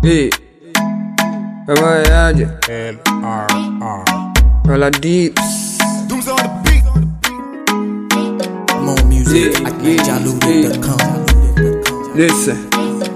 Hey, voyage. LRR. Rolla Deeps. Dooms on the beat. More music at NigerLoaded.com. Listen.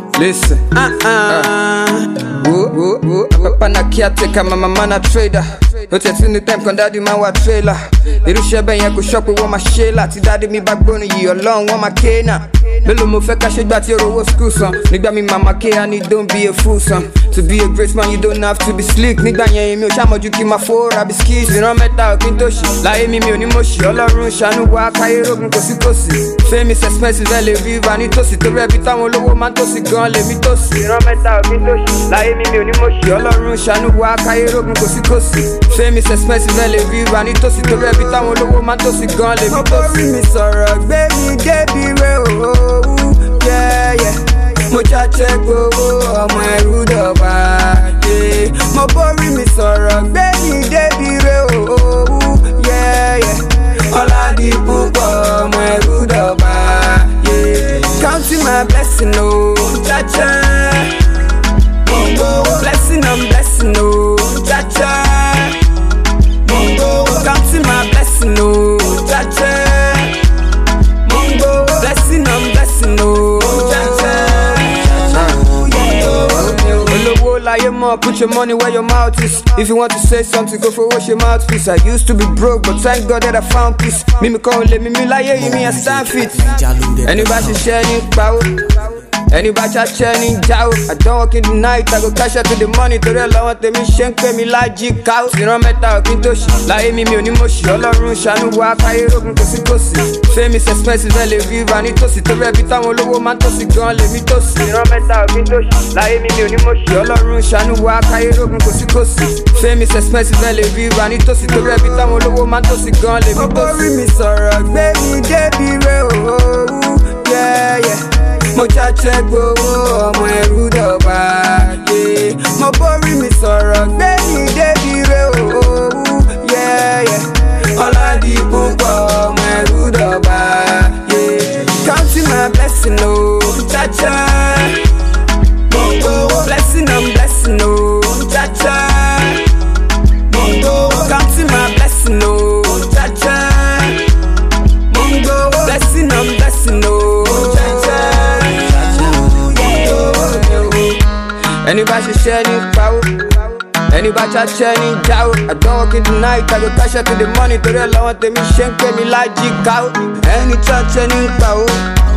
Papa na caretaker, my mama na trader. Don't you think the time can daddy man wa trailer? Little shebe yen go shop with my shela. Ti daddy mi backbone yi along want my kena. Melo mo fe ka se gba ti orowo school son. Nigba mi mama ke and it don't be a fool son. To be a great man you don't have to be slick. Nigba yen mi o sha moju ki ma fo ra biscuits. Ìran mẹ́ta o kin to shi. Láyé mi ò ní mo shi. Ọlọ́run ṣàánú wa káyé rogun kòsíkòsí. Famous expensive ele viva ní tòsí. Torí ẹbí táwọn olówó máa ń tòsí gan lèmi tòsí. Ìran mẹ́ta o kin to shi. Láyé mi ò ní mo shi. Ọlọ́run ṣàánú wa káyé rogun kòsíkòsí. Famous expensive ele viva ní tòsí. Torí ẹbí táwọn olówó máa ń tòsí gan lèmi tòsí. Mo borí mi sọ̀rọ̀ gbé mi débi re ooo. Mo jájẹ́ gbowó ọmọ ẹrú dọ̀bà. Mo borí mi sọ̀rọ̀ gbé mi débi re ooo. Ọládì púpọ̀ ọmọ ẹrú dọ̀bà. Counting my blessing o, jájẹ́. Blessing I'm blessing o, jájẹ́. Counting my blessing o, jájẹ́. Blessing I'm blessing o, jájẹ́. Put your money where your mouth is. If you want to say something, go for wash your mouthpiece. I used to be broke, but thank God that I found peace. Me call let me lie, me a stand fit. Anybody sharing power? Anybody chatting jaw? I don't work in the night, I go cash out to the money. To the law, want me shank me like G-Cow. Ìran mẹ́ta o kin to shi. Láyé mi ò ní mo shi. Ọlọ́run ṣàánú wa káyé rogun kòsíkòsí. Famous expensive ele viva ní tòsí. Torí ẹbí táwọn olówó máa ń tòsí gan lèmi tòsí. Ìran mẹ́ta o kin to shi. Láyé mi ò ní mo shi. Ọlọ́run ṣàánú wa káyé rogun kòsíkòsí. Famous expensive ele viva ní tòsí. Torí ẹbí táwọn olówó máa ń tòsí gan lèmi tòsí. Mo borí mi sọ̀rọ̀ gbé mi débi re ooo. Mo jájẹ́ gbowó ọmọ ẹrú dọ̀bà. Mo borí mi sọ̀rọ̀ gbé mi débi re ooo. Ọládì púpọ̀ ọmọ ẹrú dọ̀bà. Counting my blessing o, jájẹ́. Blessing I'm blessing o, jájẹ́. Counting my blessing o, jájẹ́. Blessing I'm blessing o, jájẹ́. Anybody sharing power? Anybody chatting jaw? I don't work in the night, I go cash out to the money. To the law, want me shank me like G-Cow. Any chatting power?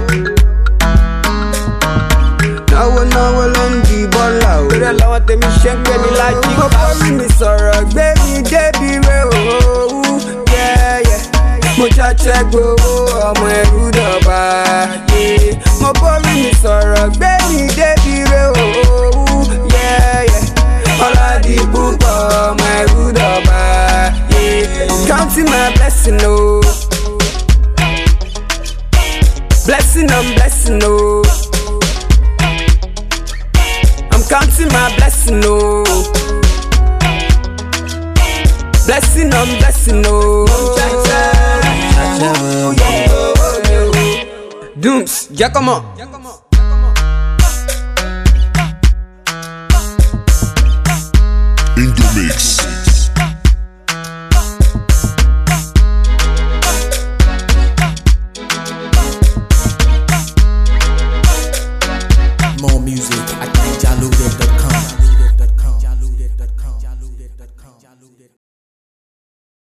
Now on the ball out. To the law, want me shank me like G-Cow. Mo borí mi sọ̀rọ̀ gbé mi débi re ooo. Mo jájẹ́ gbowó ọmọ ẹrú dọ̀bà. Mo borí mi sọ̀rọ̀ gbé mi débi re ooo. Ọládì púpọ̀ ọmọ ẹrú dọ̀bà. Counting my blessing o. Blessing I'm blessing o. I'm counting my blessing o. Blessing I'm blessing o. Dooms, Giacomo. In the mix.